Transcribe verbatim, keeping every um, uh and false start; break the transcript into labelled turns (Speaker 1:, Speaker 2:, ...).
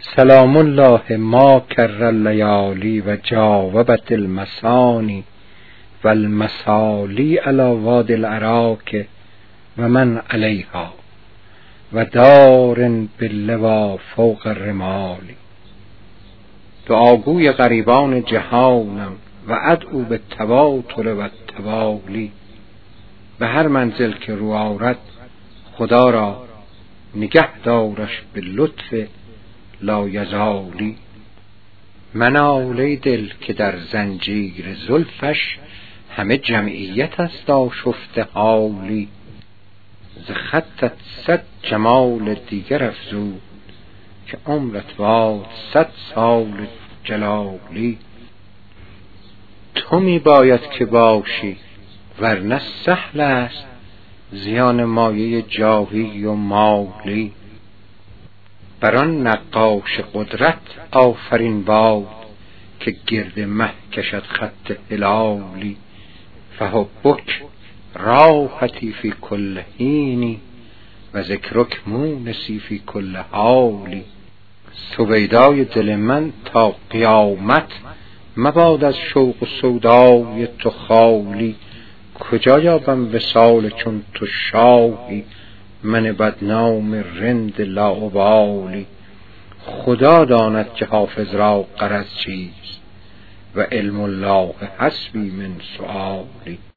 Speaker 1: سلام الله ما کر اللیالی و جاوبت المسانی و المسالی علی وادی العراک و من علیها و دار باللوا فوق الرمال. دعاگوی غریبان جهانم و ادعو به تواتر و توالی. به هر منزل که رو آرد خدا را نگه دارش به لطف لایزالی. منال ای دل که در زنجیر زلفش همه جمعیت است آشفته حالی. ز خطت صد جمال دیگر افزود که عمرت باد صد سال جلالی. تو می باید که باشی ورنه سهل است زیان مایه جاهی و مالی. بر آن نقاش قدرت آفرین باد که گرد مه کشد خط هلالی. فحبک راحتی فی کل حین و ذکرک مونسی فی کل حالی. سویدای دل من تا قیامت مباد از شوق و سودای تو خالی. کجا یابم وصال چون تو شاهی من بدنام رند لاابالی. خدا داند که حافظ را غرض چیست و علم الله حسبی من سؤالی.